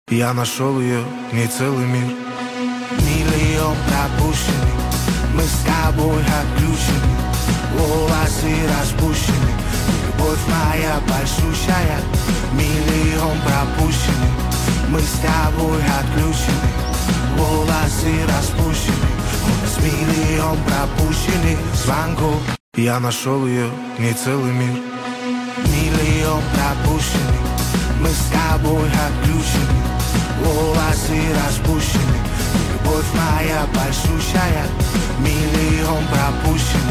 Я нашел ее, не целый мир. Миллион пропущенных. Мы с тобой отключены. Волосы распущены. Любовь моя большущая. Миллион пропущенных. Мы с тобой отключены. Волосы распущены. У нас миллион пропущенных звонков. Я нашел ее, не целый мир. Миллион пропущенных. Мы с тобой отключены. Волосы распущены. Любовь моя большущая. Миллион пропущенных.